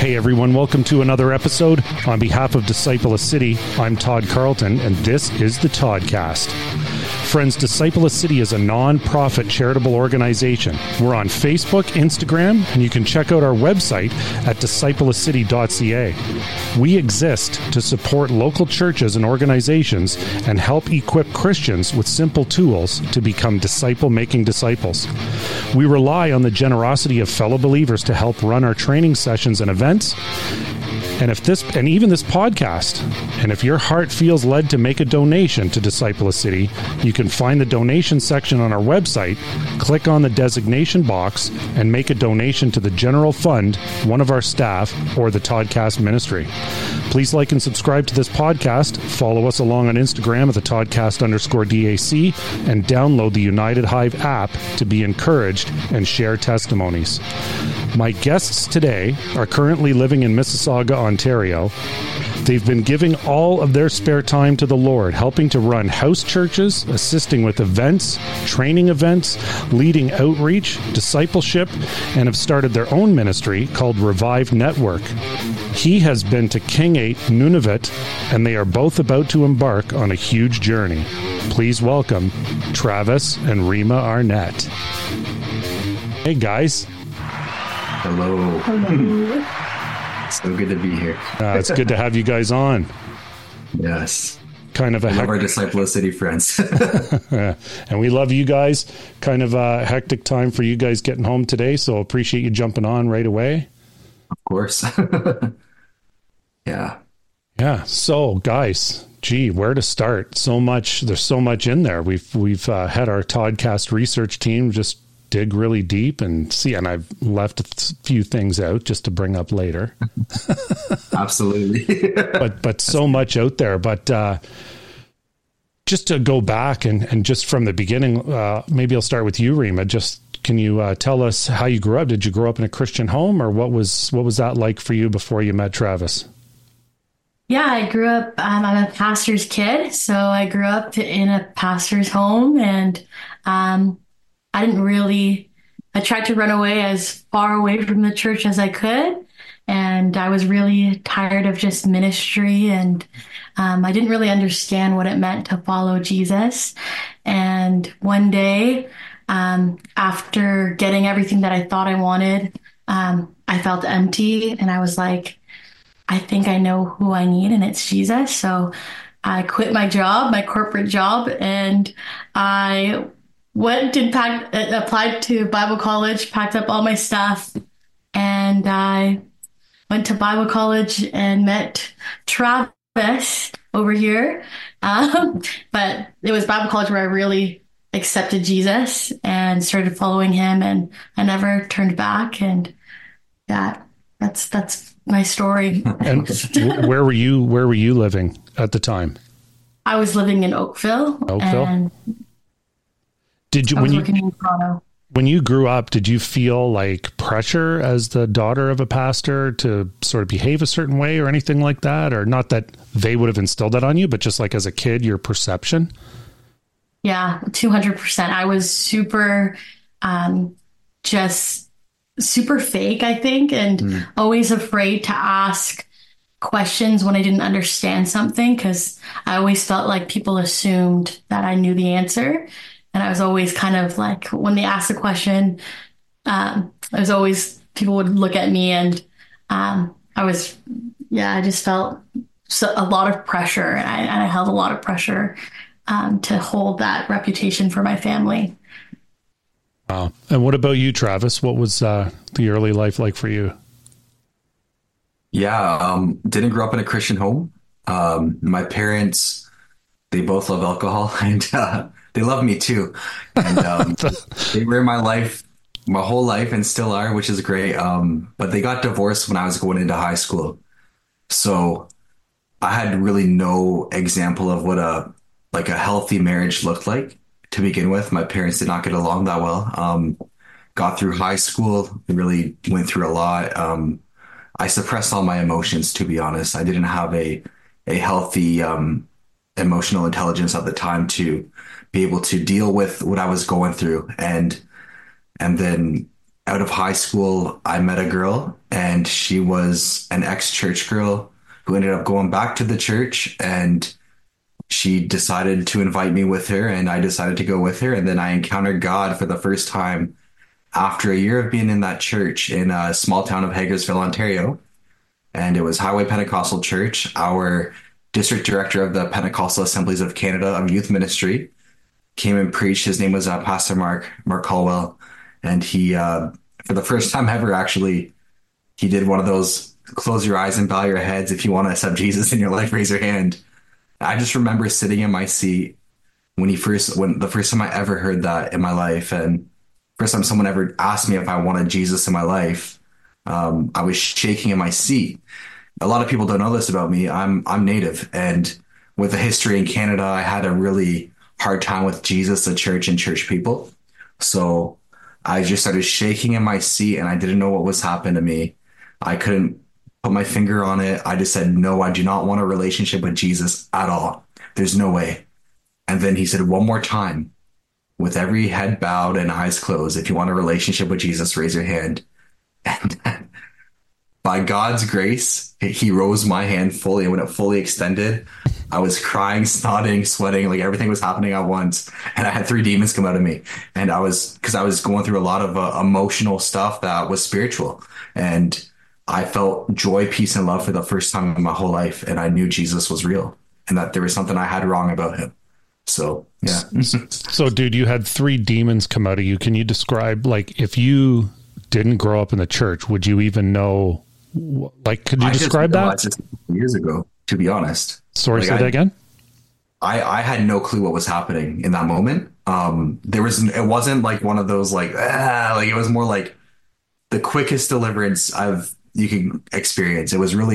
Hey everyone, welcome to another episode. On behalf of Disciple a City, I'm Todd Carlton, and this is the Toddcast. Friends, Disciple a City is a non-profit charitable organization. We're on Facebook, Instagram, and you can check out our website at discipleacity.ca. We exist to support local churches and organizations and help equip Christians with simple tools to become disciple-making disciples. We rely on the generosity of fellow believers to help run our training sessions and events, and even this podcast. And if your heart feels led to make a donation to Disciple a City, you can find the donation section on our website, click on the designation box, and make a donation to the general fund, one of our staff, or the Toddcast ministry. Please like and subscribe to this podcast, follow us along on Instagram at the Toddcast_DAC, and download the United Hive app to be encouraged and share testimonies. My guests today are currently living in Mississauga, Ontario. They've been giving all of their spare time to the Lord, helping to run house churches, assisting with events, training events, leading outreach, discipleship, and have started their own ministry called Revive Network. He has been to King 8, Nunavut, and they are both about to embark on a huge journey. Please welcome Travis and Rima Arnett. Hey, guys. Hello. Hello. So good to be here. It's good to have you guys on. Yes. Kind of a our Disciple City friends. And we love you guys. Kind of a hectic time for you guys getting home today, so appreciate you jumping on right away. Of course. Yeah. Yeah. So, guys, where to start? There's so much in there. We've had our Toddcast research team just dig really deep and I've left a few things out just to bring up later. Absolutely. but so much out there. But just to go back and just from the beginning, maybe I'll start with you, Rima. Just can you tell us how you grew up? Did you grow up in a Christian home, or what was that like for you before you met Travis? Yeah, I grew up, I'm a pastor's kid, so I grew up in a pastor's home, and I tried to run away as far away from the church as I could. And I was really tired of just ministry. And I didn't really understand what it meant to follow Jesus. And one day, after getting everything that I thought I wanted, I felt empty. And I was like, I think I know who I need, and it's Jesus. So I quit my job, my corporate job, and I went and applied to Bible college, packed up all my stuff, and I went to Bible college and met Travis over here. But it was Bible college where I really accepted Jesus and started following him, and I never turned back. And that's my story. And where were you living at the time? I was living in Oakville. And did you, working in Toronto. When you grew up, did you feel like pressure as the daughter of a pastor to sort of behave a certain way or anything like that? Or not that they would have instilled that on you, but just like as a kid, your perception? Yeah, 200%. I was super, just super fake, I think, and always afraid to ask questions when I didn't understand something, because I always felt like people assumed that I knew the answer. And I was always kind of like, when they asked a question, people would look at me, and I just felt a lot of pressure, and I held a lot of pressure to hold that reputation for my family. Wow. And what about you, Travis? What was the early life like for you? Yeah, didn't grow up in a Christian home. My parents, they both love alcohol, and they love me too. And they were in my life my whole life and still are, which is great. But they got divorced when I was going into high school. So I had really no example of what a healthy marriage looked like to begin with. My parents did not get along that well. Got through high school, really went through a lot. I suppressed all my emotions, to be honest. I didn't have a healthy emotional intelligence at the time to be able to deal with what I was going through. And then out of high school, I met a girl, and she was an ex-church girl who ended up going back to the church, and she decided to invite me with her, and I decided to go with her. And then I encountered God for the first time after a year of being in that church in a small town of Hagersville, Ontario. And it was Highway Pentecostal Church. Our district director of the Pentecostal Assemblies of Canada of Youth Ministry came and preached. His name was Pastor Mark Colwell. And he, for the first time ever, actually, he did one of those close your eyes and bow your heads. If you want to accept Jesus in your life, raise your hand. I just remember sitting in my seat when the first time I ever heard that in my life, and first time someone ever asked me if I wanted Jesus in my life. I was shaking in my seat. A lot of people don't know this about me. I'm Native, and with a history in Canada, I had a really hard time with Jesus, the church, and church people. So I just started shaking in my seat, and I didn't know what was happening to me. I couldn't put my finger on it. I just said, no, I do not want a relationship with Jesus at all. There's no way. And then he said one more time, with every head bowed and eyes closed, if you want a relationship with Jesus, raise your hand. And by God's grace, he rose my hand fully. And when it fully extended, I was crying, snotting, sweating, like everything was happening at once. And I had three demons come out of me. And because I was going through a lot of emotional stuff that was spiritual. And I felt joy, peace, and love for the first time in my whole life. And I knew Jesus was real and that there was something I had wrong about him. So, yeah. So, dude, you had three demons come out of you. Can you describe, like, if you didn't grow up in the church, would you even know, like, could you describe that? Just years ago, to be honest. Sorry, say that again? I had no clue what was happening in that moment. It wasn't like one of those, like it was more like the quickest deliverance you can experience. It was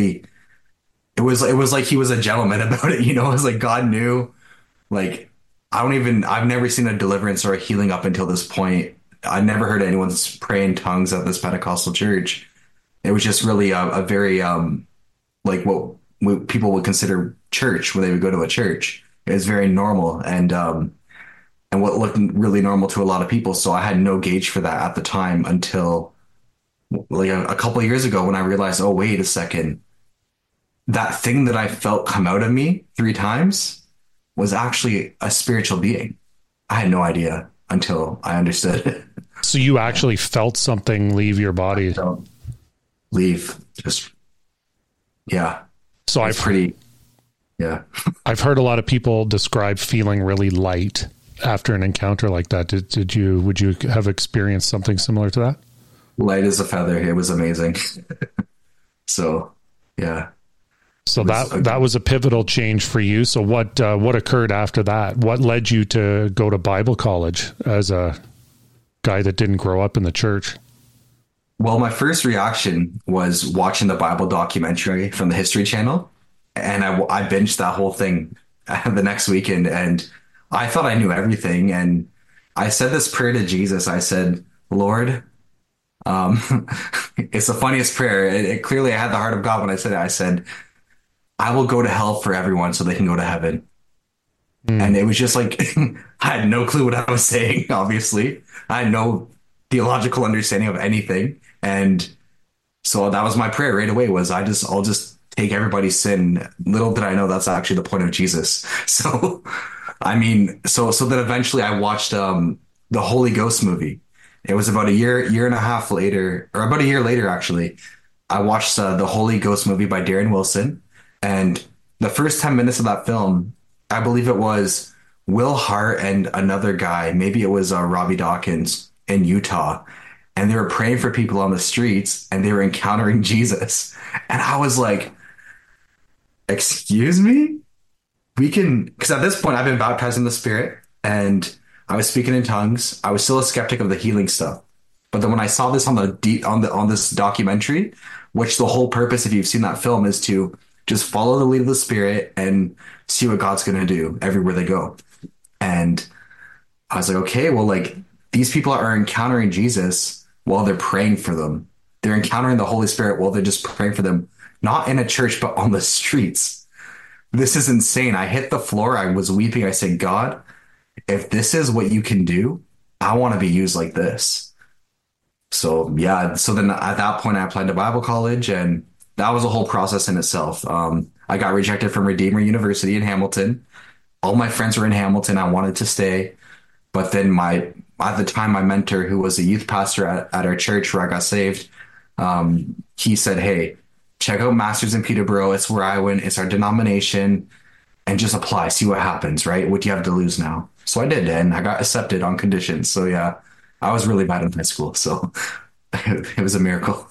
like he was a gentleman about it, It was like God knew. Like, I've never seen a deliverance or a healing up until this point. I never heard anyone pray in tongues at this Pentecostal church. It was just really a very, like what people would consider church when they would go to a church. It was very normal and what looked really normal to a lot of people. So I had no gauge for that at the time until like a couple of years ago when I realized, oh, wait a second. That thing that I felt come out of me 3 times was actually a spiritual being. I had no idea until I understood. So you actually felt something leave your body? Yeah. So I've heard a lot of people describe feeling really light after an encounter like that. Would you have experienced something similar to that? Light as a feather. It was amazing. So, yeah. So that was a pivotal change for you. So what occurred after that? What led you to go to Bible college as a guy that didn't grow up in the church? Well, my first reaction was watching the Bible documentary from the History Channel, and I binged that whole thing the next weekend, and I thought I knew everything. And I said this prayer to Jesus. I said, Lord, it's the funniest prayer. Clearly, I had the heart of God when I said it. I said, I will go to hell for everyone so they can go to heaven. And it was just like, I had no clue what I was saying, obviously. I had no theological understanding of anything. And so that was my prayer right away was I'll just take everybody's sin. Little did I know that's actually the point of Jesus. So, so then eventually I watched the Holy Ghost movie. It was about a year and a half later, or about a year later, actually. I watched the Holy Ghost movie by Darren Wilson. And the first 10 minutes of that film, I believe it was Will Hart and another guy, maybe it was Robbie Dawkins in Utah. And they were praying for people on the streets and they were encountering Jesus. And I was like, excuse me? Because at this point I've been baptized in the Spirit and I was speaking in tongues. I was still a skeptic of the healing stuff. But then when I saw this on this documentary, which the whole purpose, if you've seen that film, is to just follow the lead of the Spirit and see what God's going to do everywhere they go. And I was like, okay, well, like these people are encountering Jesus while they're praying for them. They're encountering the Holy Spirit while they're just praying for them, not in a church, but on the streets. This is insane. I hit the floor. I was weeping. I said, God, if this is what you can do, I want to be used like this. So yeah, so then at that point I applied to Bible college, and that was a whole process in itself. I got rejected from Redeemer University in Hamilton. All my friends were in Hamilton. I wanted to stay, but then at the time my mentor, who was a youth pastor at our church where I got saved, he said, "Hey, check out Masters in Peterborough. It's where I went. It's our denomination, and just apply. See what happens. Right? What do you have to lose now?" So I did, and I got accepted on conditions. So yeah, I was really bad in high school, so it was a miracle.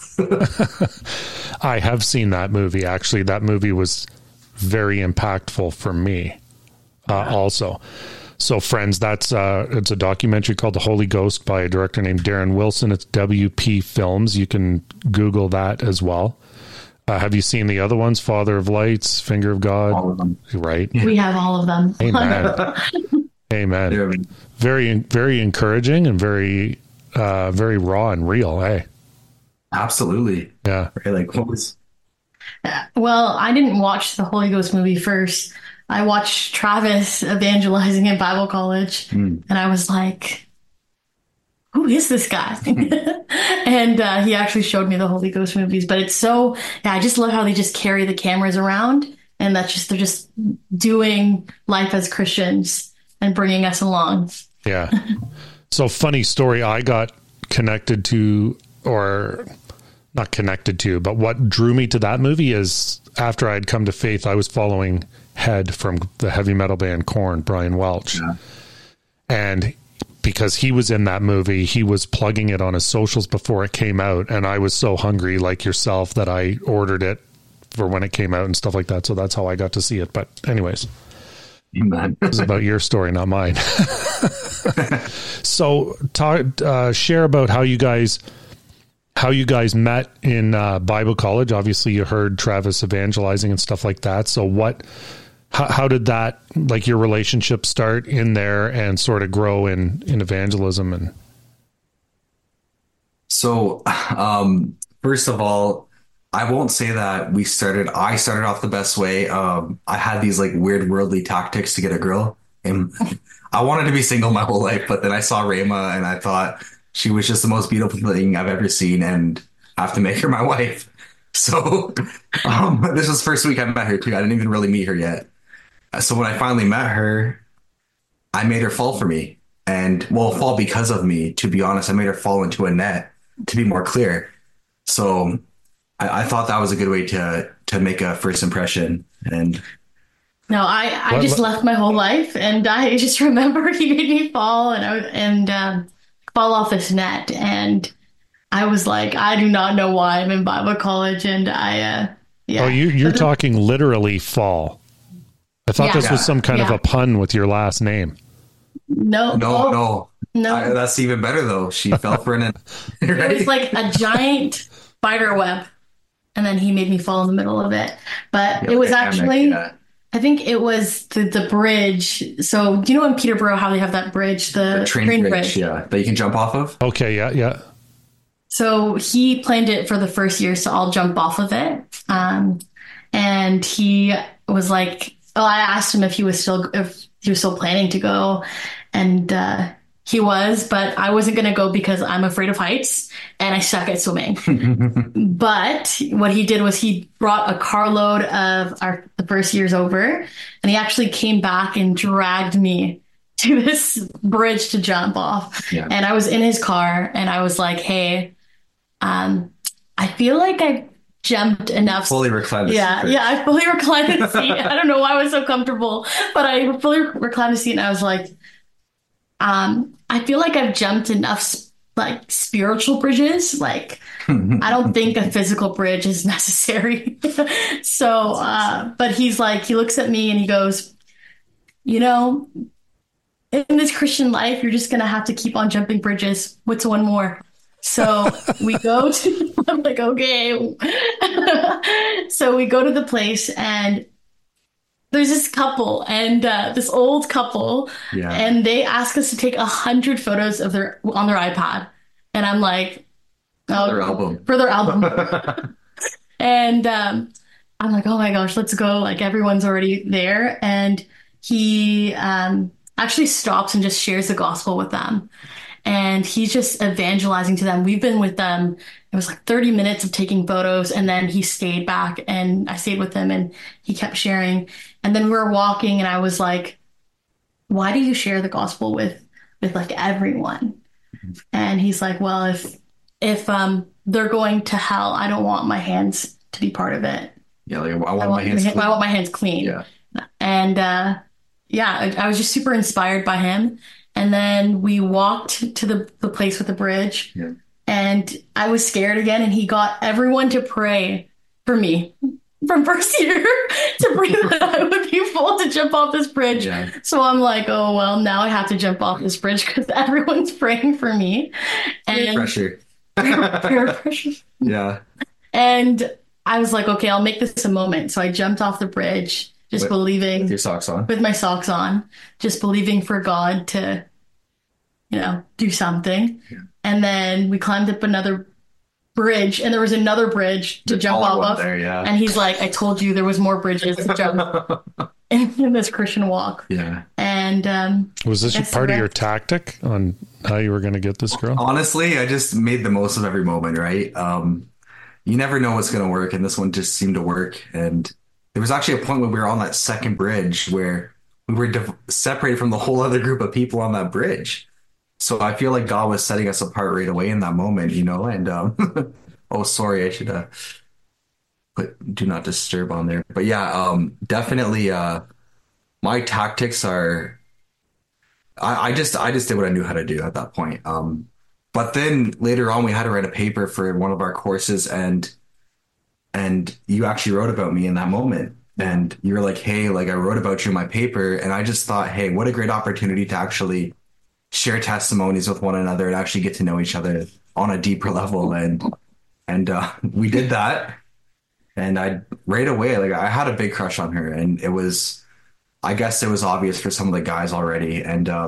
I have seen that movie. Actually, that movie was very impactful for me. Also, so friends, that's it's a documentary called The Holy Ghost by a director named Darren Wilson. It's WP Films. You can Google that as well. Have you seen the other ones? Father of Lights, Finger of God, All of them. right? We have all of them. Amen. Amen. Yeah. Very, very encouraging and very, very raw and real. Hey, Absolutely. yeah. Right? Like what was Well, I didn't watch the Holy Ghost movie first. I watched Travis evangelizing in Bible college, and I was like, who is this guy? And he actually showed me the Holy Ghost movies. But it's so, yeah, I just love how they just carry the cameras around, and they're just doing life as Christians and bringing us along. Yeah. So funny story. I got connected to, or not connected to, but what drew me to that movie is after I'd come to faith, I was following Head from the heavy metal band Korn, Brian Welch. Yeah. And because he was in that movie, he was plugging it on his socials before it came out. And I was so hungry like yourself that I ordered it for when it came out and stuff like that. So that's how I got to see it. But anyways, Amen. this is about your story, not mine. So share about how you guys met in Bible college. Obviously you heard Travis evangelizing and stuff like that. So how did that, like, your relationship start in there and sort of grow in evangelism? And So, first of all, I won't say that I started off the best way. I had these like weird worldly tactics to get a girl, and I wanted to be single my whole life, but then I saw Rayma and I thought she was just the most beautiful thing I've ever seen, and I have to make her my wife. So, this was the first week I met her too. I didn't even really meet her yet. So when I finally met her, I made her fall for me, and well, fall because of me. To be honest, I made her fall into a net, to be more clear. So I thought that was a good way to make a first impression. And No, I just left my whole life, and I just remember he made me fall and fall off this net, and I was like, I do not know why I'm in Bible college, and yeah. oh, you're talking literally fall. I thought Yeah. this was some kind of Yeah. a pun with your last name. No, no, no. that's even better though. She fell for an It right? was like a giant spider web, and then he made me fall in the middle of it. But it was actually, Yeah. I think it was the bridge. So you know in Peterborough how they have that bridge, the Train bridge, yeah, that you can jump off of. Okay. Yeah. Yeah. So he planned it for the first year, so I'll jump off of it. And he was like, "Oh, I asked him if he was still planning to go, and he was, but I wasn't going to go because I'm afraid of heights and I suck at swimming." But what he did was he brought a carload of the first years over, and he actually came back and dragged me to this bridge to jump off. Yeah. And I was in his car, and I was like, "Hey, I feel like I jumped enough." Fully reclined. Yeah, I fully reclined the seat. I don't know why I was so comfortable, but I fully reclined the seat, and I was like, I feel like I've jumped enough like spiritual bridges. Like, I don't think a physical bridge is necessary. So, but he's like, he looks at me and he goes, you know, in this Christian life, you're just going to have to keep on jumping bridges. What's one more? So we go to, I'm like, okay. So we go to the place, and there's this couple, and this old couple, Yeah. and they ask us to take 100 photos of on their iPad. And I'm like, oh, Their album. for their album. And I'm like, oh my gosh, let's go. Like, everyone's already there. And he actually stops and just shares the gospel with them. and he's just evangelizing to them. We've been with them. It was like 30 minutes of taking photos, and then he stayed back and I stayed with him and he kept sharing. And then we were walking and I was like, why do you share the gospel with like everyone? And he's like, well, if they're going to hell, I don't want my hands to be part of it. Yeah, like I want my hands clean. I want my hands clean. Yeah. And yeah, I was just super inspired by him. And then we walked to the place with the bridge. Yeah. And I was scared again. And he got everyone to pray for me from first year to pray that I would be full to jump off this bridge. Yeah. So I'm like, oh, well, now I have to jump off this bridge because everyone's praying for me. And Pressure. peer pressure. Yeah. And I was like, okay, I'll make this a moment. So I jumped off the bridge, just believing. With your socks on? With my socks on, just believing for God to, do something. Yeah. And then we climbed up another bridge, and there was another bridge to jump off of. There, yeah. And he's like, I told you there was more bridges to jump in this Christian walk. Yeah. And was this part of your tactic on how you were going to get this girl? Honestly, I just made the most of every moment, right? You never know what's going to work, and this one just seemed to work. And there was actually a point when we were on that second bridge where we were separated from the whole other group of people on that bridge. So I feel like God was setting us apart right away in that moment, and oh, sorry, I should put do not disturb on there. But yeah, definitely my tactics are I just did what I knew how to do at that point. But then later on we had to write a paper for one of our courses, and you actually wrote about me in that moment. And you were like, hey, like I wrote about you in my paper, and I just thought, hey, what a great opportunity to actually share testimonies with one another and actually get to know each other on a deeper level. And we did that. And I right away, like I had a big crush on her, and I guess it was obvious for some of the guys already.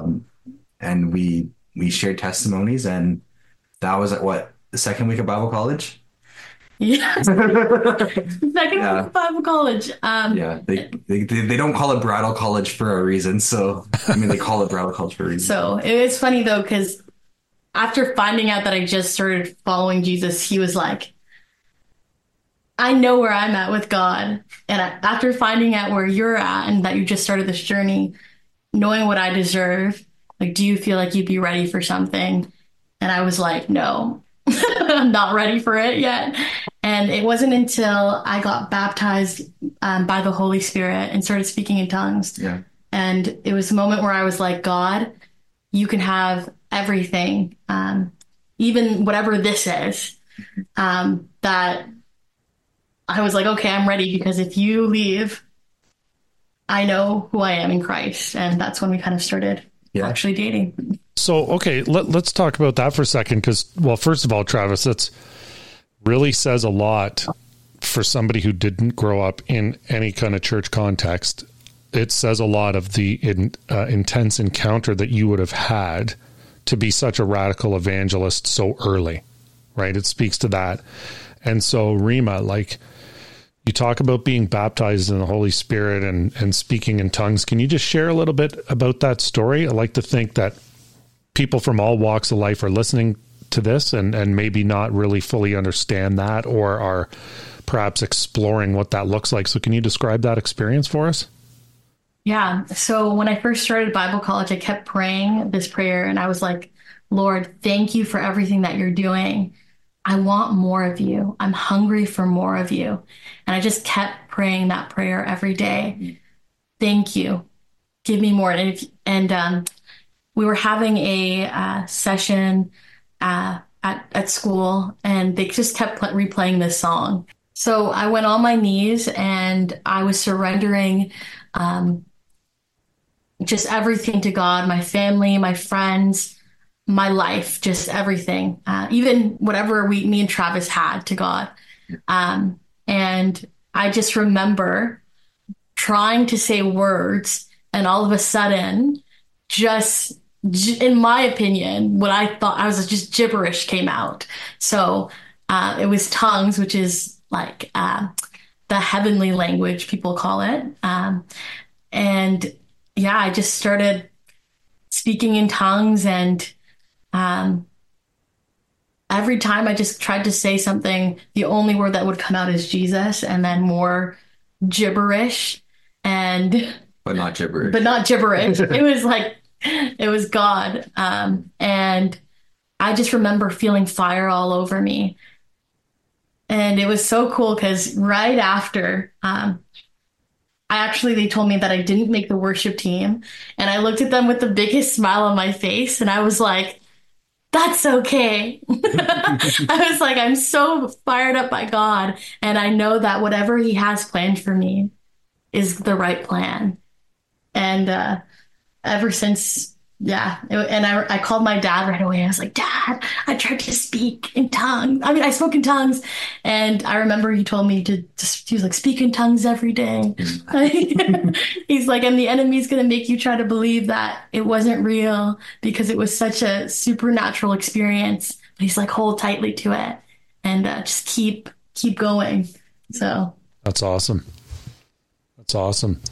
And we shared testimonies, and that was at the second week of Bible college. Yeah. Second week of Bible college. Yeah, they don't call it bridal college for a reason. So I mean, they call it bridal college for a reason. So it's funny though, because after finding out that I just started following Jesus, he was like, I know where I'm at with God. And after finding out where you're at and that you just started this journey, knowing what I deserve, like, do you feel like you'd be ready for something? And I was like, no, I'm not ready for it yet. And it wasn't until I got baptized by the Holy Spirit and started speaking in tongues. Yeah. And it was a moment where I was like, God, you can have everything, even whatever this is, that I was like, okay, I'm ready, because if you leave, I know who I am in Christ. And that's when we kind of started actually dating. So, okay, let's talk about that for a second, because, well, first of all, Travis, that's really says a lot for somebody who didn't grow up in any kind of church context. It says a lot of the intense encounter that you would have had to be such a radical evangelist so early, right? It speaks to that. And so, Rima, like, you talk about being baptized in the Holy Spirit and speaking in tongues. Can you just share a little bit about that story? I like to think that people from all walks of life are listening to this and maybe not really fully understand that, or are perhaps exploring what that looks like. So can you describe that experience for us? Yeah. So when I first started Bible college, I kept praying this prayer, and I was like, Lord, thank you for everything that you're doing. I want more of you. I'm hungry for more of you. And I just kept praying that prayer every day. Thank you. Give me more. And we were having a session at school, and they just kept replaying this song. So I went on my knees and I was surrendering just everything to God, my family, my friends, my life, just everything, even whatever me and Travis had, to God. And I just remember trying to say words, and all of a sudden, just in my opinion, what I thought I was just gibberish came out. So it was tongues, which is like the heavenly language, people call it. And yeah, I just started speaking in tongues, and Um, every time I just tried to say something, the only word that would come out is Jesus, and then more gibberish, and But not gibberish. but not gibberish. It was like it was God. And I just remember feeling fire all over me. And it was so cool because right after, they told me that I didn't make the worship team. And I looked at them with the biggest smile on my face. And I was like, that's okay. I was like, I'm so fired up by God. And I know that whatever He has planned for me is the right plan. And ever since, I called my dad right away. I was like, Dad, I tried to speak in tongues. I mean, I spoke in tongues. And I remember he told me he was like, speak in tongues every day. He's like, and the enemy's going to make you try to believe that it wasn't real because it was such a supernatural experience. But he's like, hold tightly to it and just keep going. So That's awesome. That's awesome.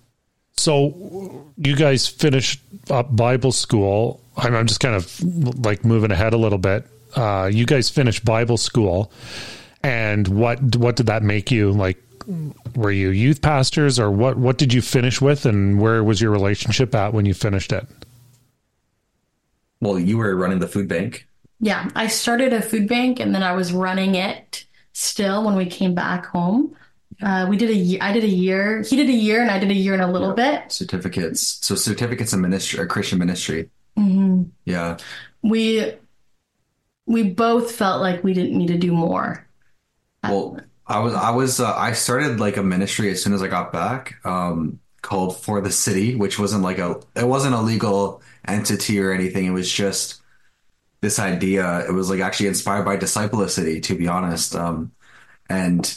So you guys finished up Bible school. I'm just kind of like moving ahead a little bit. You guys finished Bible school, and what did that make you? Like, were you youth pastors, or what did you finish with, and where was your relationship at when you finished it? Well, you were running the food bank. yeah, I started a food bank and then I was running it still when we came back home. We did a year. I did a year. He did a year, and I did a year and a little bit. Certificates. So certificates in ministry, or Christian ministry. Mm-hmm. Yeah. We both felt like we didn't need to do more. Well, I started like a ministry as soon as I got back, called For the City, which wasn't it wasn't a legal entity or anything. It was just this idea. It was like actually inspired by Disciple City, to be honest. And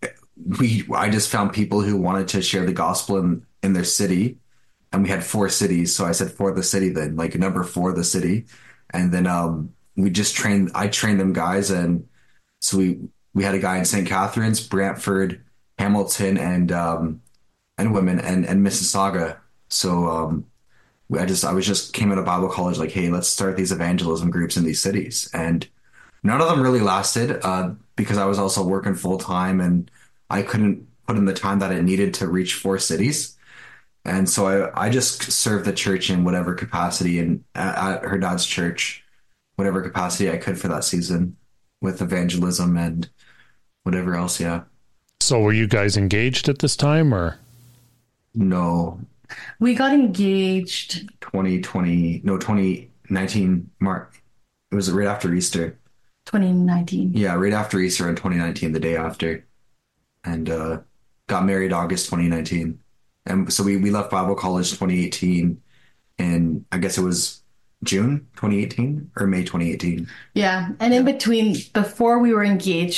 I just found people who wanted to share the gospel in their city, and we had 4 cities. So I said For the City, then like number 4, the city. And then, I trained them guys. And so we had a guy in St. Catharines, Brantford, Hamilton, and women and Mississauga. So, I was just came out of Bible college like, hey, let's start these evangelism groups in these cities. And none of them really lasted, because I was also working full time and I couldn't put in the time that it needed to reach 4 cities. And so I just served the church in whatever capacity, and at her dad's church, whatever capacity I could for that season with evangelism and whatever else. Yeah. So were you guys engaged at this time, or? No, We got engaged 2019 March. It was right after Easter. 2019. Yeah, right after Easter in 2019, the day after. And got married August 2019. And so we left Bible college 2018, and I guess it was June 2018 or May 2018. Yeah, and in between, before we were engaged,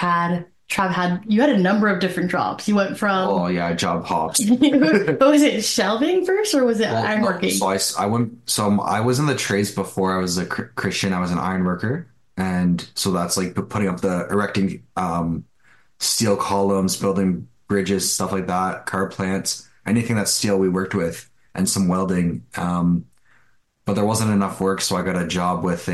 you had a number of different jobs. You went from Oh yeah, job hops. what was it, shelving first, or was it Well, no, ironworking? so I was in the trades before I was a Christian. I was an iron worker, and so that's like putting up the erecting steel columns, building bridges, stuff like that, car plants, anything that's steel we worked with, and some welding. But there wasn't enough work, so I got a job with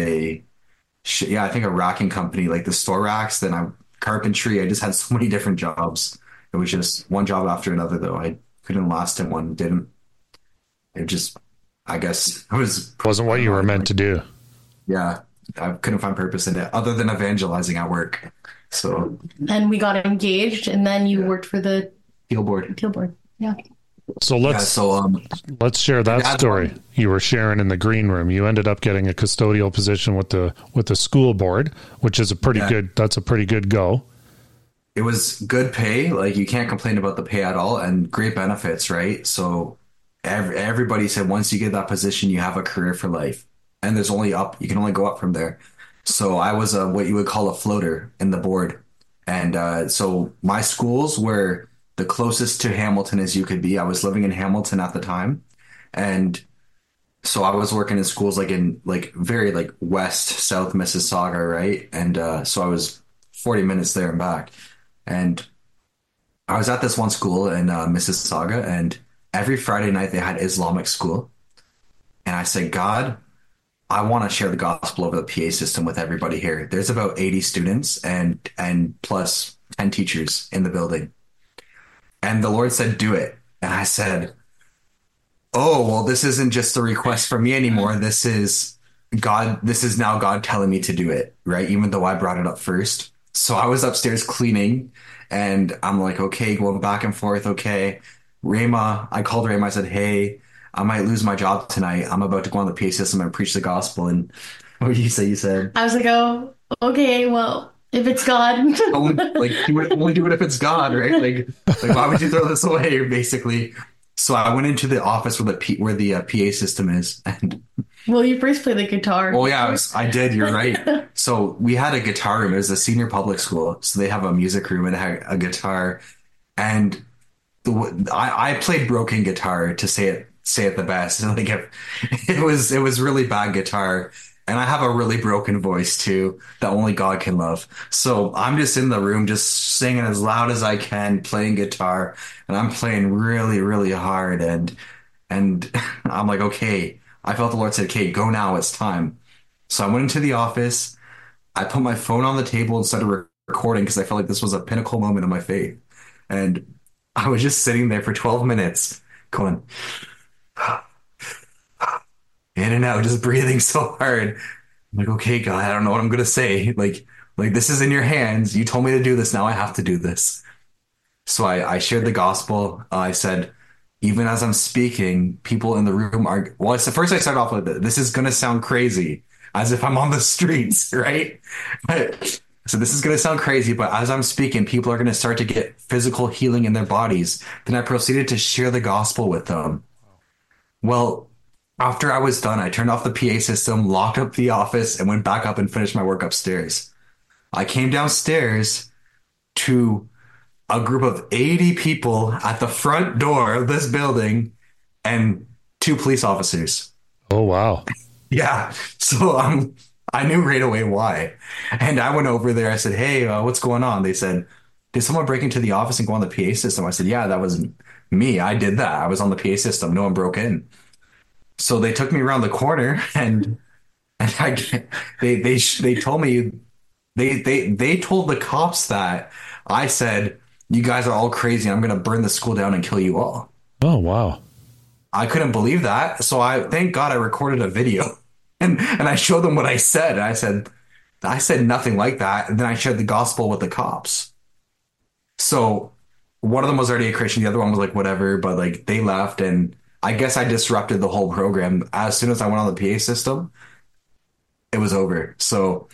I think a racking company, like the store racks. Then carpentry. I just had so many different jobs. It was just one job after another, though. I couldn't last in one. Didn't. It just, I guess, it Wasn't what you were meant to do. Yeah, I couldn't find purpose in it other than evangelizing at work. So, And we got engaged, and then you worked for the Teal Board. Teal Board. Yeah. So let's share that story you were sharing in the green room. You ended up getting a custodial position with the school board, which is that's a pretty good go. It was good pay. Like, you can't complain about the pay at all, and great benefits, right? So everybody said once you get that position, you have a career for life, and there's only up. You can only go up from there. So I was what you would call a floater in the board, and so my schools were the closest to Hamilton as you could be. I was living in Hamilton at the time, and so I was working in schools like in like very like west south Mississauga, right? And so I was 40 minutes there and back. And I was at this one school in Mississauga, and every Friday night they had Islamic school. And I said, God, I want to share the gospel over the PA system with everybody here. There's about 80 students and plus 10 teachers in the building. And the Lord said, do it. And I said, oh, well, this isn't just a request from me anymore. This is God. This is now God telling me to do it, right? Even though I brought it up first. So I was upstairs cleaning and I'm like, okay, going back and forth. Okay. I called Rama. I said, hey, I might lose my job tonight. I'm about to go on the PA system and preach the gospel. And what did you say? You said, I was like, oh, okay, well, if it's God. like you would only do it if it's God, right? Like why would you throw this away, basically? So I went into the office where the PA system is, and Well, you first play the guitar. oh yeah, I did. You're right. So we had a guitar room. It was a senior public school, so they have a music room and had a guitar. And I played broken guitar to say it the best. Like it was really bad guitar, and I have a really broken voice too that only God can love. So I'm just in the room, just singing as loud as I can, playing guitar, and I'm playing really, really hard. And I'm like, okay. I felt the Lord said, okay, go now. It's time. So I went into the office. I put my phone on the table instead of recording because I felt like this was a pinnacle moment of my faith. And I was just sitting there for 12 minutes going in and out, just breathing so hard. I'm like, okay, God, I don't know what I'm going to say. Like this is in your hands. You told me to do this. Now I have to do this. So I shared the gospel. I said, even as I'm speaking, people in the room are, well, it's the first I started off with, this is going to sound crazy, as if I'm on the streets, right? So this is going to sound crazy, but as I'm speaking, people are going to start to get physical healing in their bodies. Then I proceeded to share the gospel with them. Well, after I was done, I turned off the PA system, locked up the office, and went back up and finished my work upstairs. I came downstairs to a group of 80 people at the front door of this building and two police officers. Oh, wow. Yeah. So I knew right away why. And I went over there. I said, hey, what's going on? They said, did someone break into the office and go on the PA system? I said, yeah, that was me. I did that. I was on the PA system. No one broke in. So they took me around the corner and they told me, they told the cops that I said, you guys are all crazy. I'm going to burn the school down and kill you all. Oh, wow. I couldn't believe that. So thank God I recorded a video and I showed them what I said. I said nothing like that. And then I shared the gospel with the cops. So one of them was already a Christian. The other one was like, whatever, but like they left. And I guess I disrupted the whole program. As soon as I went on the PA system, it was over. So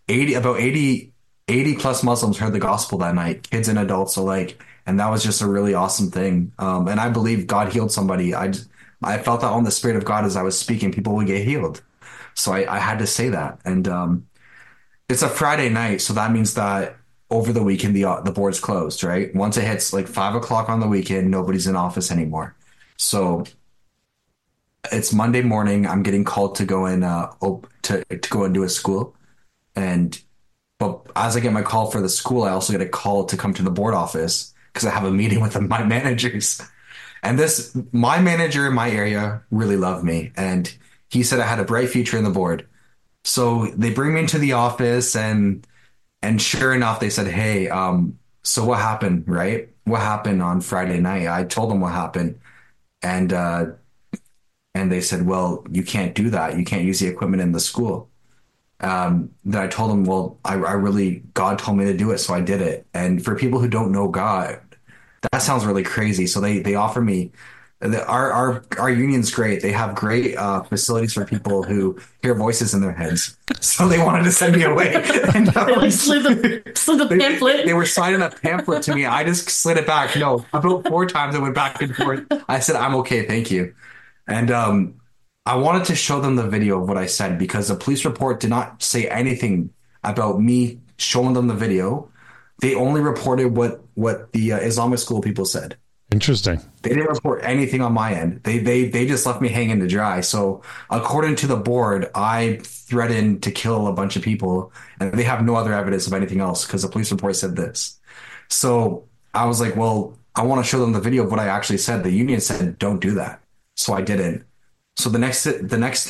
80 plus Muslims heard the gospel that night, kids and adults alike. And that was just a really awesome thing. And I believe God healed somebody. I felt that on the Spirit of God as I was speaking, people would get healed. So I had to say that. And it's a Friday night. So that means that over the weekend, the board's closed, right? Once it hits like 5 o'clock on the weekend, nobody's in office anymore. So it's Monday morning. I'm getting called to go in, to go and do a school. But as I get my call for the school, I also get a call to come to the board office because I have a meeting with my managers. And my manager in my area really loved me. And he said I had a bright future in the board. So they bring me into the office and sure enough, they said, hey, so what happened, right? What happened on Friday night? I told them what happened. And they said, well, you can't do that. You can't use the equipment in the school. Then I told them, well, God told me to do it. So I did it. And for people who don't know God, that sounds really crazy. So they offer me, our union's great. They have great facilities for people who hear voices in their heads. So they wanted to send me away. And They like slid the pamphlet. they were signing a pamphlet to me. I just slid it back. No, about 4 times I went back and forth. I said, I'm okay. Thank you. And I wanted to show them the video of what I said because the police report did not say anything about me showing them the video. They only reported what the Islamic school people said. Interesting. They didn't report anything on my end. They just left me hanging to dry. So according to the board, I threatened to kill a bunch of people, and they have no other evidence of anything else because the police report said this. So I was like, well, I want to show them the video of what I actually said. The union said, don't do that. So I didn't. So the next day,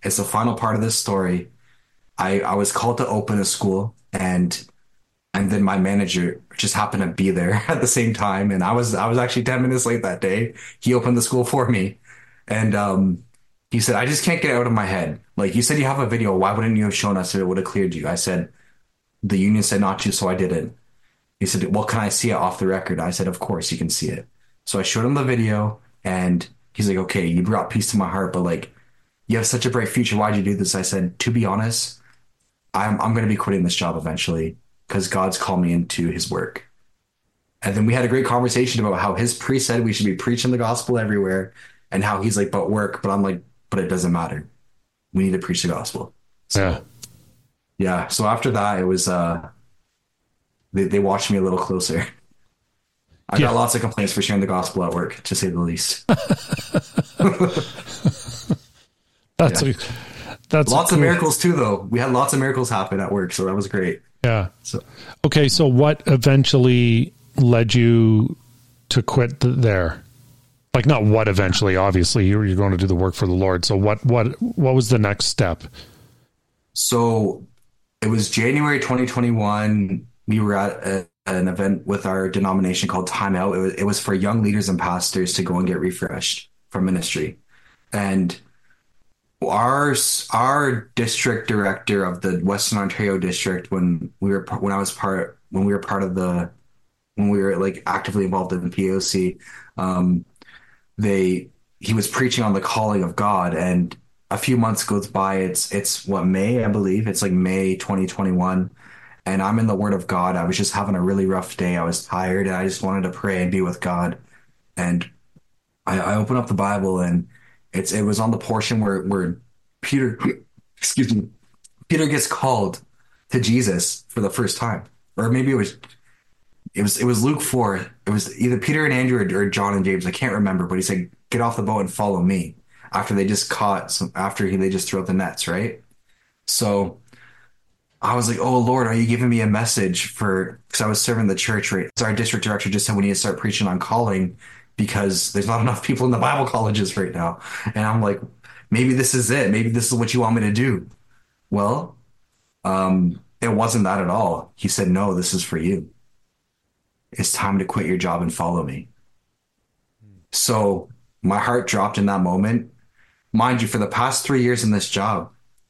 it's the final part of this story. I was called to open a school, and then my manager just happened to be there at the same time, and I was actually 10 minutes late that day. He opened the school for me, and he said, I just can't get it out of my head. Like, you said you have a video. Why wouldn't you have shown us if it would have cleared you? I said, the union said not to, so I didn't. He said, well, can I see it off the record? I said, of course you can see it. So I showed him the video, and he's like, okay, you brought peace to my heart, but like, you have such a bright future. Why'd you do this? I said, to be honest, I'm going to be quitting this job eventually because God's called me into his work. And then we had a great conversation about how his priest said we should be preaching the gospel everywhere, and how he's like, but work. But I'm like, but it doesn't matter. We need to preach the gospel. So, Yeah. yeah. So after that, it was, they watched me a little closer. I Yeah. got lots of complaints for sharing the gospel at work, to say the least. That's Yeah. that's Lots of cool. miracles too, though. We had lots of miracles happen at work, so that was great. Yeah. So Okay. So what eventually led you to quit there? Like, not what eventually, obviously you're going to do the work for the Lord. So what was the next step? So it was January 2021. We were at an event with our denomination called Time Out. It was for young leaders and pastors to go and get refreshed for ministry. And our district director of the Western Ontario district, when we were like actively involved in the POC, they he was preaching on the calling of God, and a few months goes by. It's what, May, I believe. It's like May 2021, and I'm in the Word of God. I was just having a really rough day. I was tired, and I just wanted to pray and be with God. And I opened up the Bible, and it was on the portion where Peter, excuse me, Peter gets called to Jesus for the first time, or maybe it was Luke 4. It was either Peter and Andrew or John and James. I can't remember, but he said, "Get off the boat and follow me." After they just they just threw out the nets, right? So I was like, "Oh Lord, are you giving me a message for?" Because I was serving the church, right? So our district director just said we need to start preaching on calling because there's not enough people in the Bible colleges right now. And I'm like, maybe this is it. Maybe this is what you want me to do. Well, it wasn't that at all. He said, "No, this is for you. It's time to quit your job and follow me." So my heart dropped in that moment. Mind you, for the past 3 years in this job,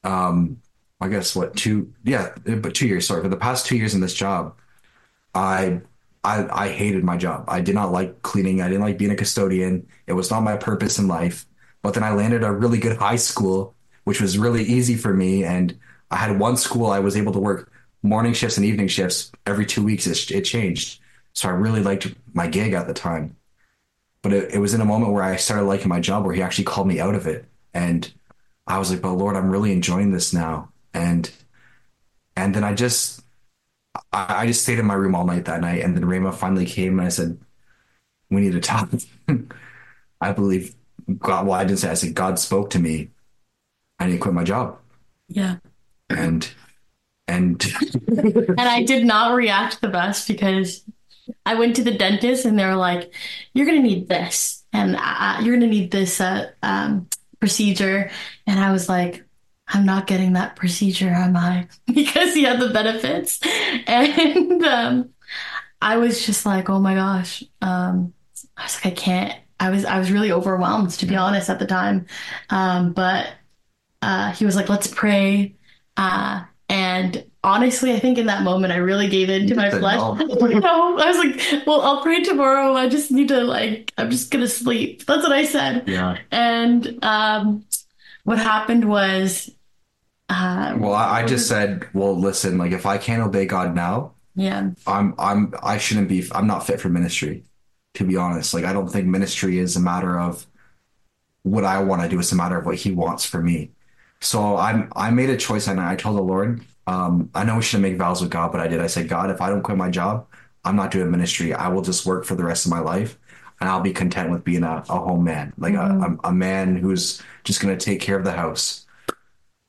I guess what, but 2 years, sorry. For the past 2 years in this job, I I hated my job. I did not like cleaning. I didn't like being a custodian. It was not my purpose in life. But then I landed a really good high school, which was really easy for me. And I had one school I was able to work morning shifts and evening shifts every 2 weeks. It changed. So I really liked my gig at the time. But it was in a moment where I started liking my job, where he actually called me out of it. And I was like, but Lord, I'm really enjoying this now. And then I just stayed in my room all night that night. And then Rama finally came and I said, we need to talk. I believe God, well, I didn't say, I said, God spoke to me. I need to quit my job. Yeah. And And I did not react the best because I went to the dentist and they were like, you're going to need this and you're going to need this procedure. And I was like, I'm not getting that procedure, am I? Because he had the benefits. And I was just like, oh my gosh. I was like, I can't. I was really overwhelmed, to be honest, at the time. But he was like, let's pray. And honestly, I think in that moment, I really gave in to my flesh. No, I was like, well, I'll pray tomorrow. I just need to I'm just going to sleep. That's what I said. yeah. And what happened was, Well, I just said, well, listen, like if I can't obey God now, yeah, I'm not fit for ministry, to be honest. Like I don't think ministry is a matter of what I want to do. It's a matter of what he wants for me. So I made a choice, and I told the Lord, I know we shouldn't make vows with God, but I did. I said, God, if I don't quit my job, I'm not doing ministry. I will just work for the rest of my life, and I'll be content with being a home man, like a man who's just going to take care of the house.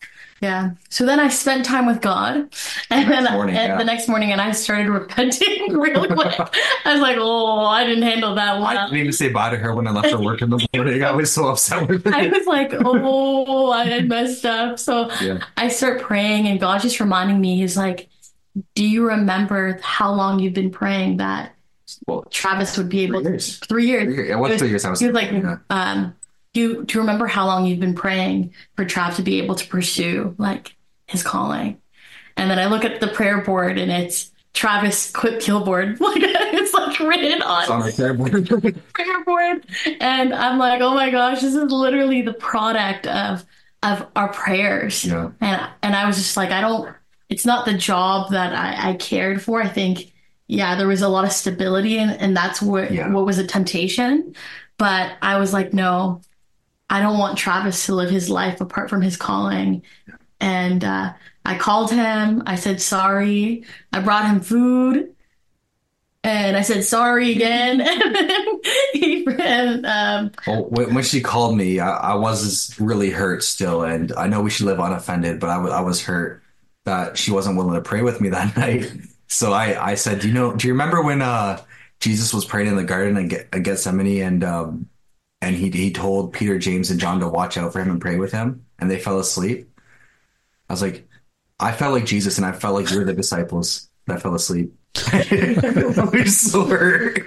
Yeah. So then I spent time with God, and then the Yeah. next morning, and I started repenting real quick. I was like, "Oh, I didn't handle that I well." didn't even say bye to her when I left for work in the morning. I was so upset with I her. was like, "Oh, I had messed up." So Yeah. I start praying, and God just reminding me, He's like, "Do you remember how long you've been praying that Well, Travis would be able 3 years. 3 years?" 3 years. Yeah, what's 3 years? I was, He was like, yeah. do you remember how long you've been praying for Trav to be able to pursue like his calling?" And then I look at the prayer board and it's Travis quit Killboard. Like it's like written It's on on our terrible. prayer board. And I'm like, oh my gosh, this is literally the product of our prayers. Yeah. And I was just like, it's not the job that I cared for. I think, yeah, there was a lot of stability and that's what was a temptation. But I was like, no, I don't want Travis to live his life apart from his calling. And I called him. I said sorry. I brought him food, and I said sorry again. And then Well, when she called me, I was really hurt still, and I know we should live unoffended, but I was hurt that she wasn't willing to pray with me that night. So I said, do you remember when Jesus was praying in the garden at Gethsemane, and he told Peter, James, and John to watch out for him and pray with him, and they fell asleep? I was like, I felt like Jesus, and I felt like you were the disciples that fell asleep. We're so hurt.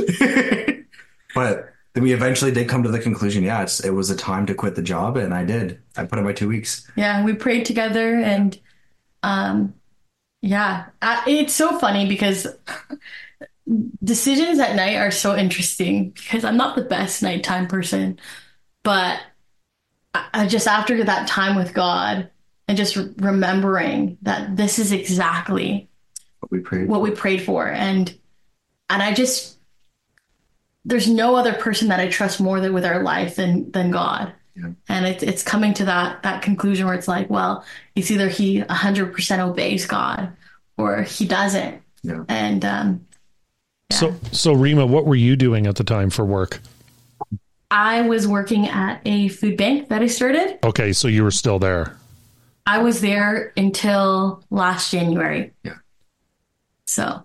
But then we eventually did come to the conclusion, yeah, it was a time to quit the job, and I did. I put in my 2 weeks. yeah, we prayed together, and um, yeah, it's so funny because decisions at night are so interesting because I'm not the best nighttime person, but I just after that time with God and just remembering that this is exactly what we prayed for, and I just there's no other person that I trust more than with our life than God. Yeah. And it's coming to that conclusion where it's like, well, it's either he 100% obeys God or he doesn't. Yeah. And So Rima, what were you doing at the time for work? I was working at a food bank that I started. Okay, so you were still there. I was there until last January. Yeah. So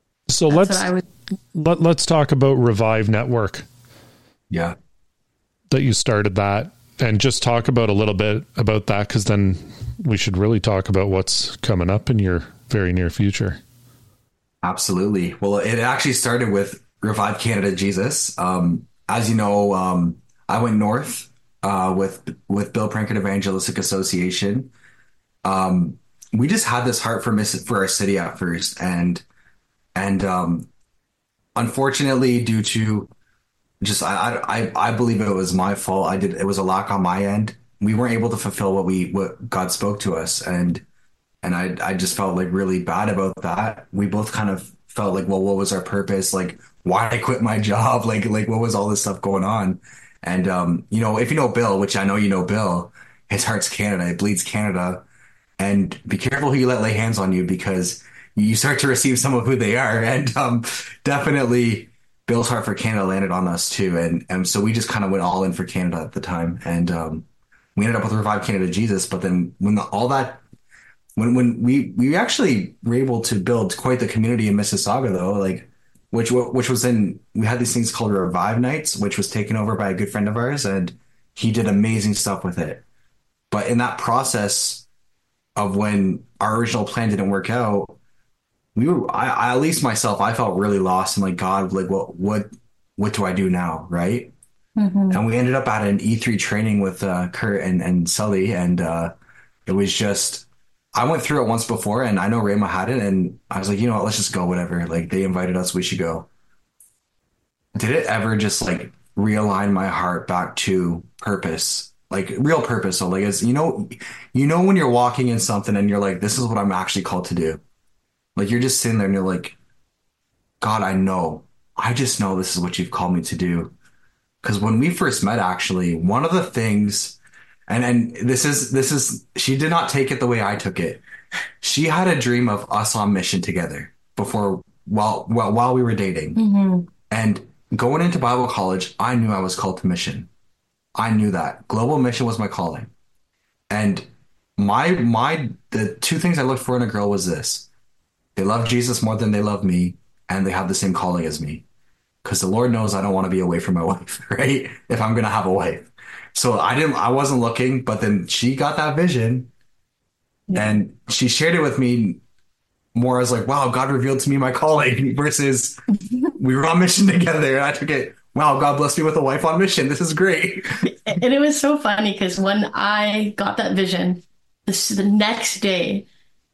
let's talk about Revive Network. Yeah. That you started that, and just talk about a little bit about that, because then we should really talk about what's coming up in your very near future. Absolutely. Well, it actually started with Revive Canada Jesus. As you know, I went north with Bill Prankard Evangelistic Association. We just had this heart for our city at first, and unfortunately, due to just I believe it was my fault. It was a lack on my end. We weren't able to fulfill what God spoke to us, and I just felt like really bad about that. We both kind of felt like, well, what was our purpose? Like, why did I quit my job? Like what was all this stuff going on? And if you know Bill, which I know you know Bill, his heart's Canada. It bleeds Canada. And be careful who you let lay hands on you, because you start to receive some of who they are. And definitely Bill's heart for Canada landed on us too. And so we just kind of went all in for Canada at the time. And we ended up with Revive Canada Jesus. But then when we actually were able to build quite the community in Mississauga, though, like which was we had these things called Revive Nights, which was taken over by a good friend of ours, and he did amazing stuff with it. But in that process of when our original plan didn't work out, I at least myself, I felt really lost and like, God, like what do I do now, right? Mm-hmm. And we ended up at an E3 training with Kurt and Sully, and it was just. I went through it once before, and I know Rayma had it, and I was like, you know what, let's just go, whatever. Like, they invited us, we should go. Did it ever just like realign my heart back to purpose, like real purpose? So like, it's, when you're walking in something and you're like, this is what I'm actually called to do. Like, you're just sitting there and you're like, God, I just know this is what you've called me to do. Because when we first met, actually, one of the things. And this is she did not take it the way I took it. She had a dream of us on mission together while we were dating. Mm-hmm. And going into Bible college, I knew I was called to mission. I knew that global mission was my calling. And the two things I looked for in a girl was this. They love Jesus more than they love me, and they have the same calling as me. Because the Lord knows I don't want to be away from my wife, right? If I'm gonna have a wife. So I wasn't looking, but then she got that vision Yeah. and she shared it with me more as like, wow, God revealed to me my calling versus we were on mission together. And I took it, wow, God blessed me with a wife on mission. This is great. And it was so funny because when I got that vision, the next day,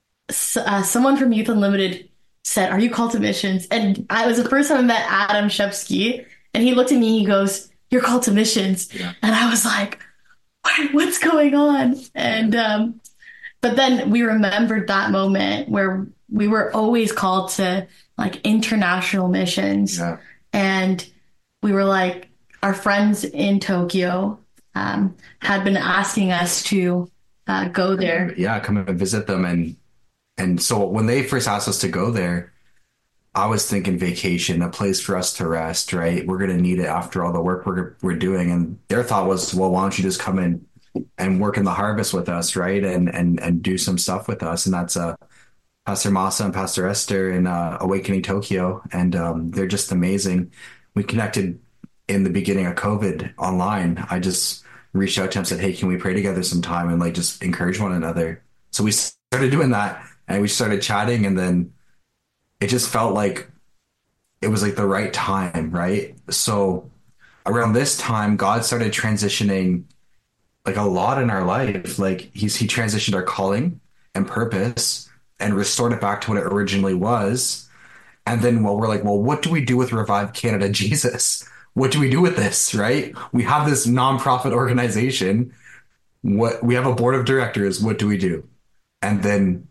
someone from Youth Unlimited said, "Are you called to missions?" And I was the first time I met Adam Shepsky, and he looked at me. He goes, "You're called to missions," Yeah. and I was like, "What's going on?" And but then we remembered that moment where we were always called to like international missions, Yeah. and we were like, our friends in Tokyo had been asking us to go there. Yeah, come and visit them. And so when they first asked us to go there, I was thinking vacation, a place for us to rest, right? We're going to need it after all the work we're doing. And their thought was, well, why don't you just come in and work in the harvest with us, right? And do some stuff with us. And that's Pastor Masa and Pastor Esther in Awakening Tokyo. And they're just amazing. We connected in the beginning of COVID online. I just reached out to him and said, hey, can we pray together sometime and like just encourage one another? So we started doing that and we started chatting, and then it just felt like it was like the right time, right? So around this time, God started transitioning like a lot in our life. Like he transitioned our calling and purpose and restored it back to what it originally was. And then we're like, well, what do we do with Revive Canada Jesus? What do we do with this, right? We have this nonprofit organization. What we have a board of directors. What do we do? And then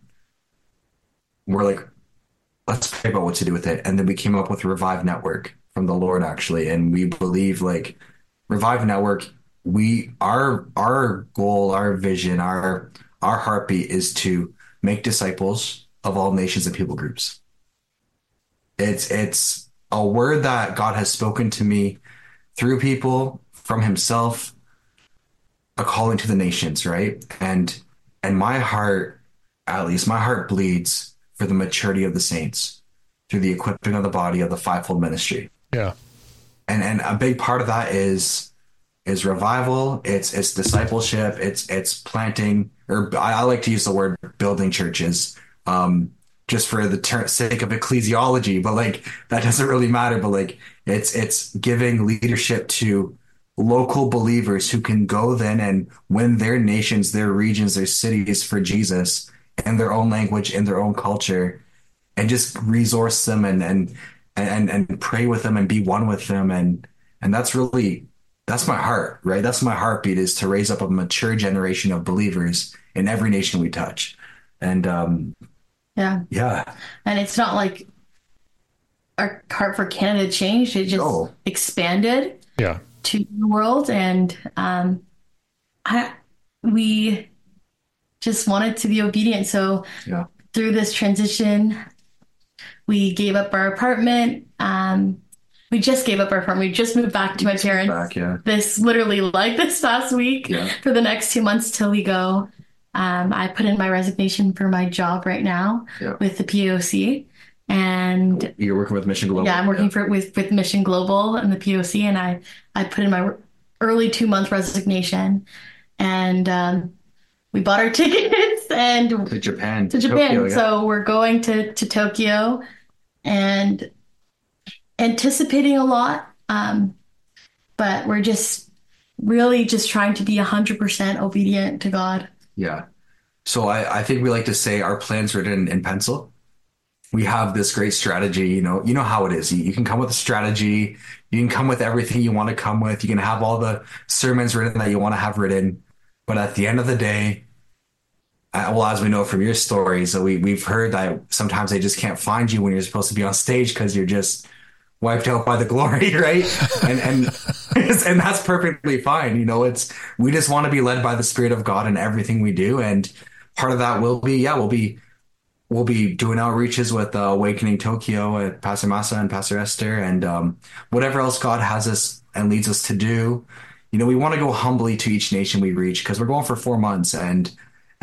we're like, let's pray about what to do with it. And then we came up with Revive Network from the Lord, actually. And we believe like Revive Network, our goal, our vision, our heartbeat is to make disciples of all nations and people groups. It's a word that God has spoken to me through people from himself, a calling to the nations, right? And my heart, at least my heart bleeds for the maturity of the saints through the equipping of the body of the fivefold ministry. Yeah. And a big part of that is revival, it's discipleship, it's planting, or I like to use the word building churches, just for the sake of ecclesiology, but like that doesn't really matter. But like it's giving leadership to local believers who can go then and win their nations, their regions, their cities for Jesus in their own language, in their own culture, and just resource them and pray with them and be one with them. And that's my heart, right? That's my heartbeat, is to raise up a mature generation of believers in every nation we touch. And Yeah. yeah. And it's not like our heart for Canada changed. It just Oh. expanded Yeah. to the world. And we just wanted to be obedient. So Yeah. through this transition, we gave up our apartment. We just gave up our apartment. We just moved back to my parents. Back, yeah. This literally like this past week. Yeah. For the next 2 months till we go. I put in my resignation for my job right now Yeah. with the POC. And You're working with Mission Global. yeah, I'm working with Mission Global and the POC, and I put in my early 2 month resignation, and we bought our tickets and To Japan. to Japan. Tokyo, yeah. So we're going to Tokyo and anticipating a lot, but we're just really just trying to be 100% obedient to God. Yeah. So I think we like to say our plans written in pencil. We have this great strategy, you know how it is. You can come with a strategy. You can come with everything you want to come with. You can have all the sermons written that you want to have written. But at the end of the day, well, as we know from your stories, so we've heard that sometimes they just can't find you when you're supposed to be on stage because you're just wiped out by the glory, right? And and that's perfectly fine. We just want to be led by the Spirit of God in everything we do. And part of that will be, we'll be doing outreaches with Awakening Tokyo at Pastor Masa and Pastor Esther, and whatever else God has us and leads us to do. We want to go humbly to each nation we reach, because we're going for 4 months, and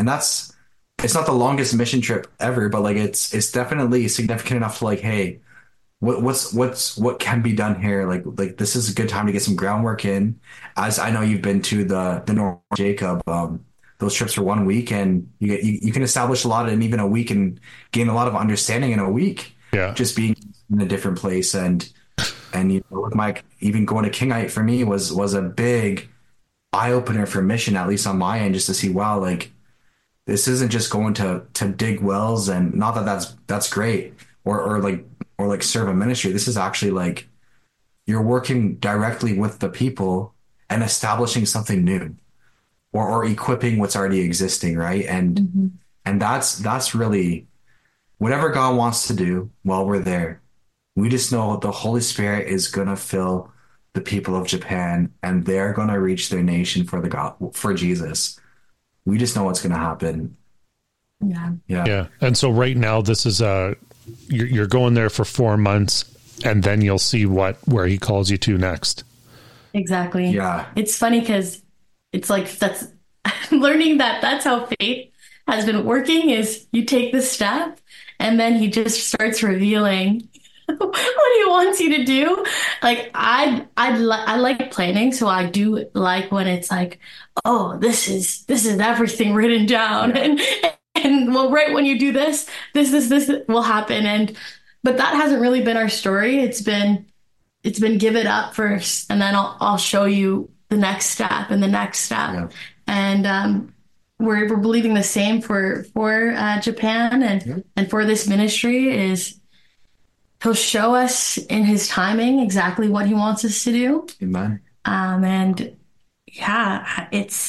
and it's not the longest mission trip ever, but like it's definitely significant enough to like, hey, what can be done here? Like this is a good time to get some groundwork in. As I know you've been to the North Jacob, those trips for 1 week, and you can establish a lot in even a week and gain a lot of understanding in a week. Yeah. Just being in a different place and with Mike, even going to Kingite for me was a big eye opener for mission, at least on my end, just to see, wow, like this isn't just going to dig wells, and not that that's great, or like serve a ministry. This is actually like you're working directly with the people and establishing something new, or equipping what's already existing, right? And that's really whatever God wants to do while we're there. We just know the Holy Spirit is gonna fill the people of Japan, and they're gonna reach their nation for the God, for Jesus. We just know what's gonna happen. Yeah. Yeah. Yeah. And so right now, this is you're going there for 4 months, and then you'll see where he calls you to next. Exactly. Yeah. It's funny because it's like that's learning that that's how faith has been working is you take the step and then he just starts revealing what he wants you to do. Like I like planning, so I do like when it's like, oh, this is everything written down, and well, right when you do this will happen, but that hasn't really been our story. It's been give it up first, and then I'll show you the next step and the next step, Yeah. and we're believing the same for Japan and for this ministry is. He'll show us in his timing exactly what he wants us to do. Amen. And yeah,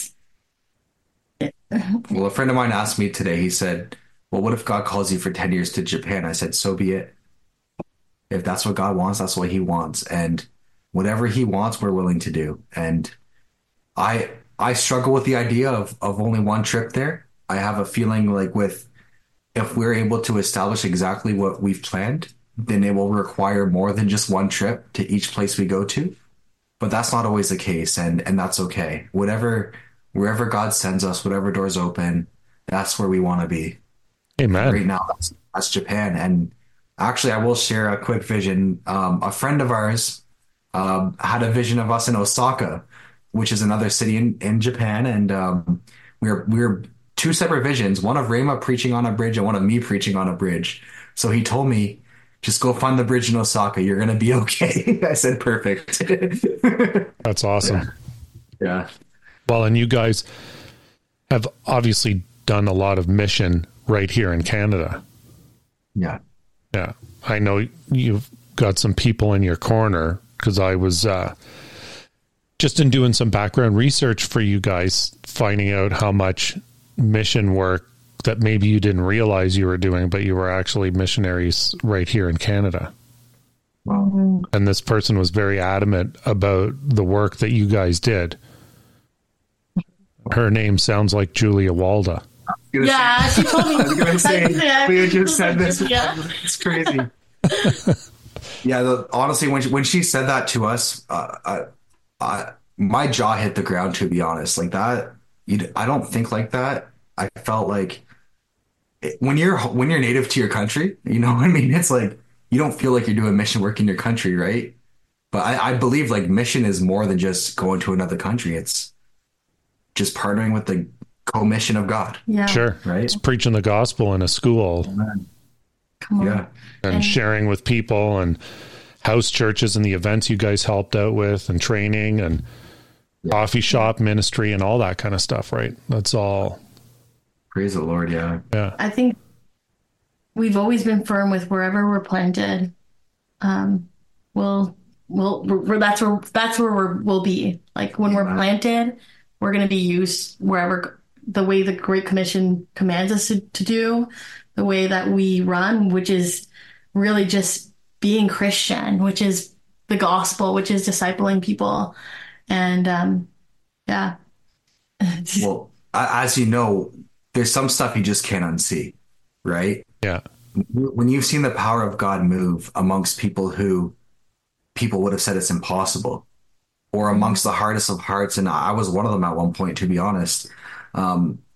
Well, a friend of mine asked me today, he said, well, what if God calls you for 10 years to Japan? I said, so be it. If that's what God wants, that's what he wants. And whatever he wants, we're willing to do. And I struggle with the idea of only one trip there. I have a feeling like if we're able to establish exactly what we've planned, then it will require more than just one trip to each place we go to. But that's not always the case, and that's okay. Wherever God sends us, whatever doors open, that's where we want to be. Amen. Right now, that's Japan. And actually, I will share a quick vision. A friend of ours had a vision of us in Osaka, which is another city in Japan, and we're two separate visions. One of Rema preaching on a bridge, and one of me preaching on a bridge. So he told me, just go find the bridge in Osaka. You're going to be okay. I said, perfect. That's awesome. Yeah. Well, and you guys have obviously done a lot of mission right here in Canada. Yeah. Yeah. I know you've got some people in your corner because I was just in doing some background research for you guys, finding out how much mission work that maybe you didn't realize you were doing, but you were actually missionaries right here in Canada. Wow. And this person was very adamant about the work that you guys did. Her name sounds like Julia Walda. yeah, she told me. I was going to say, Yeah. Leah just said this. Yeah. It's crazy. Yeah, honestly, when she said that to us, my jaw hit the ground, to be honest. Like that, I don't think like that. I felt like when you're native to your country, you know what I mean? It's like you don't feel like you're doing mission work in your country, right? But I believe like mission is more than just going to another country. It's just partnering with the commission of God. Yeah. Sure. Right. It's preaching the gospel in a school. Come on. Yeah. And sharing with people and house churches and the events you guys helped out with and training and coffee shop ministry and all that kind of stuff, right? That's all. Praise the Lord. Yeah. Yeah. I think we've always been firm with wherever we're planted. That's where we'll be. Like when we're planted, we're going to be used wherever the way the Great Commission commands us to do, the way that we run, which is really just being Christian, which is the gospel, which is discipling people. And yeah. Well, as you know, there's some stuff you just can't unsee, right? Yeah. When you've seen the power of God move amongst people who people would have said it's impossible, or amongst the hardest of hearts, and I was one of them at one point, to be honest.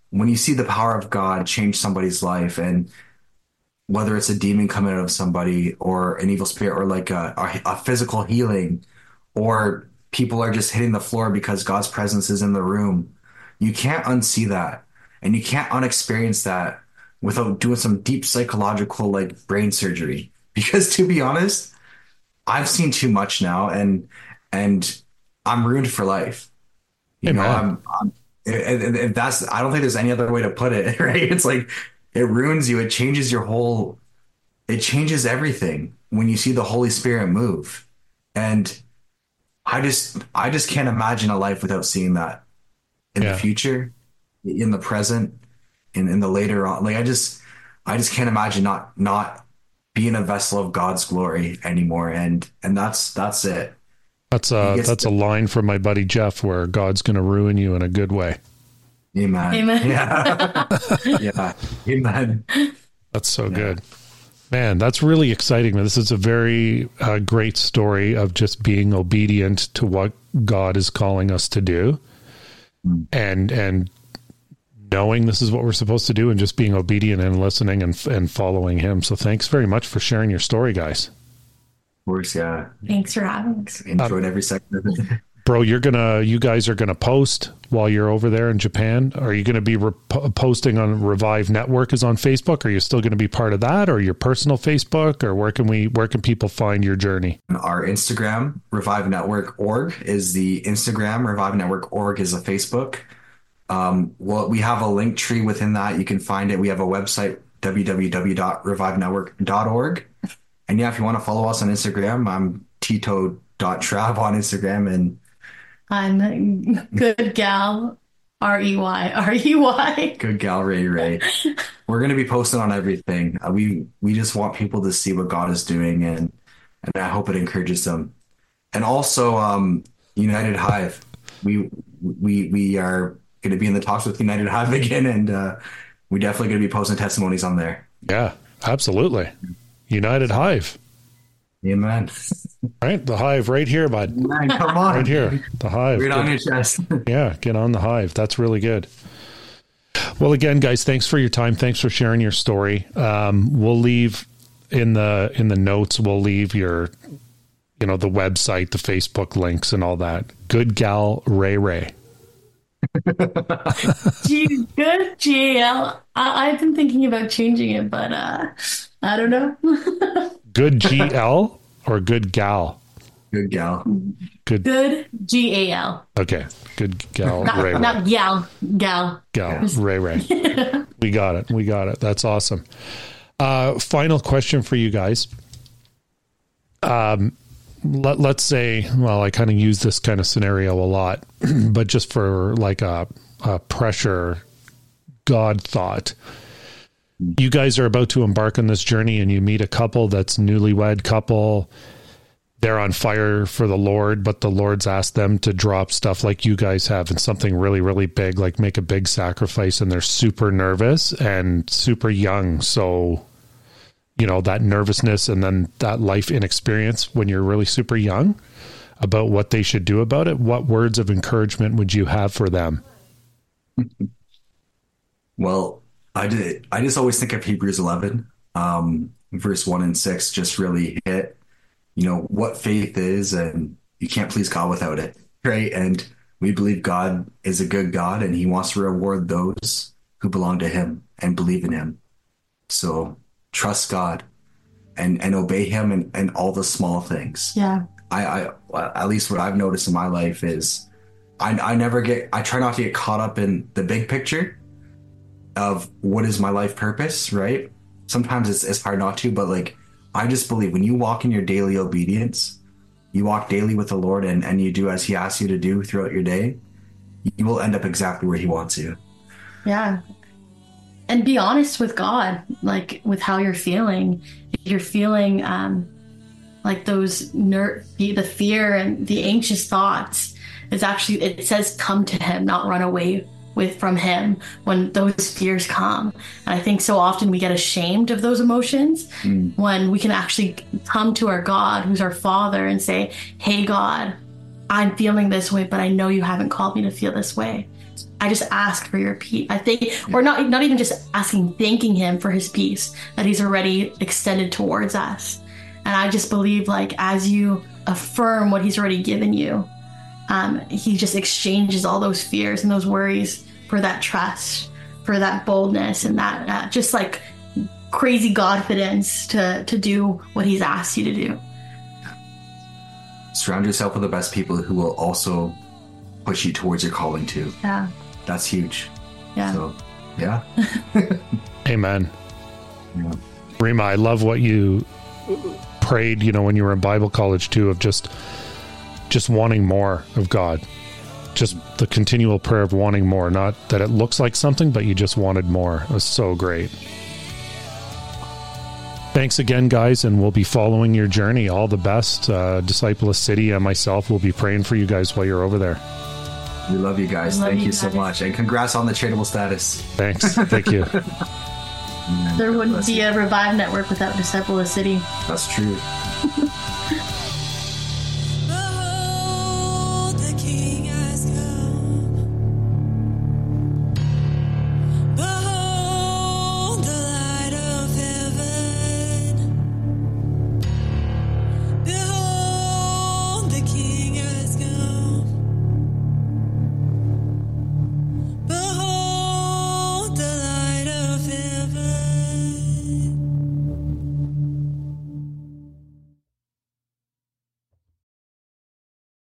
when you see the power of God change somebody's life, and whether it's a demon coming out of somebody or an evil spirit or like a physical healing, or people are just hitting the floor because God's presence is in the room, you can't unsee that. And you can't unexperience that without doing some deep psychological like brain surgery. Because to be honest, I've seen too much now, and I'm ruined for life. You know, Amen. if that's, I don't think there's any other way to put it, right? It's like it ruins you. It changes your whole, it changes everything when you see the Holy Spirit move. And I just can't imagine a life without seeing that in the Yeah. future, in the present, in the later on. Like I just can't imagine not being a vessel of God's glory anymore. And that's it. He gets That's a line from my buddy Jeff, where God's going to ruin you in a good way. Amen. Amen. Yeah. Yeah. Amen. That's so good. Man, that's really exciting. This is a very great story of just being obedient to what God is calling us to do, and knowing this is what we're supposed to do, and just being obedient and listening and following Him. So thanks very much for sharing your story, guys. Of course, yeah. Thanks for having us. Enjoyed every second of it. Bro, you guys are gonna post while you're over there in Japan. Are you gonna be posting on Revive Network is on Facebook? Are you still gonna be part of that, or your personal Facebook, or where can people find your journey? Our Instagram, Revive Network org, is the Instagram. Revive Network org is a Facebook. Well, we have a link tree within that. You can find it. We have a website, www.revivenetwork.org. And yeah, if you want to follow us on Instagram, I'm tito.trav on Instagram, and I'm Good Gal, Rey. Good Gal Ray. We're going to be posting on everything. We just want people to see what God is doing, and I hope it encourages them. And also, United Hive. We are going to be in the talks with United Hive again, and we definitely going to be posting testimonies on there. Yeah, absolutely. United Hive. Amen. Right? The Hive right here, bud. Man, come on. Right here. The Hive. Right on your chest. Yeah, get on the Hive. That's really good. Well, again, guys, thanks for your time. Thanks for sharing your story. We'll leave in the notes, we'll leave your, the website, the Facebook links and all that. Good Gal Ray. Good GAL. I've been thinking about changing it, but I don't know. Good GL or Good Gal? Good Gal. Good GAL. Okay. Good Gal Ray. Not Gal. Gal Ray. We got it. That's awesome. Final question for you guys. Let's say, well, I kind of use this kind of scenario a lot, but just for like a pressure God thought. You guys are about to embark on this journey, and you meet a couple that's newlywed couple. They're on fire for the Lord, but the Lord's asked them to drop stuff like you guys have, and something really, really big, like make a big sacrifice, and they're super nervous and super young. So, that nervousness and then that life inexperience when you're really super young about what they should do about it. What words of encouragement would you have for them? Well, I just always think of Hebrews 11, verse 1 and 6 just really hit, what faith is, and you can't please God without it, right? And we believe God is a good God, and He wants to reward those who belong to Him and believe in Him. So trust God and obey Him in all the small things. Yeah. I at least what I've noticed in my life is I try not to get caught up in the big picture of what is my life purpose, right? Sometimes it's hard not to, but like, I just believe when you walk in your daily obedience, you walk daily with the Lord, and you do as He asks you to do throughout your day, you will end up exactly where He wants you. Yeah. And be honest with God, like with how you're feeling. If you're feeling like those the fear and the anxious thoughts, it says come to Him, not run away from Him when those fears come. And I think so often we get ashamed of those emotions when we can actually come to our God, who's our Father, and say, hey God, I'm feeling this way, but I know you haven't called me to feel this way. I just ask for your peace. I think, or not even just asking, thanking him for his peace that he's already extended towards us. And I just believe, like, as you affirm what he's already given you, he just exchanges all those fears and those worries for that trust, for that boldness, and that just like crazy confidence to do what he's asked you to do. Surround yourself with the best people who will also push you towards your calling too. Yeah. That's huge. Yeah. So, yeah. Amen. Yeah. Rima, I love what you prayed, when you were in Bible college too, of just wanting more of God. Just the continual prayer of wanting more, not that it looks like something, but you just wanted more. It was so great. Thanks again, guys, and we'll be following your journey. All the best. Disciple of City and myself will be praying for you guys while you're over there. We love you guys. Thank you so much. And congrats on the charitable status. Thanks. Thank you. There wouldn't be a Revive Network without Disciple of City. That's true.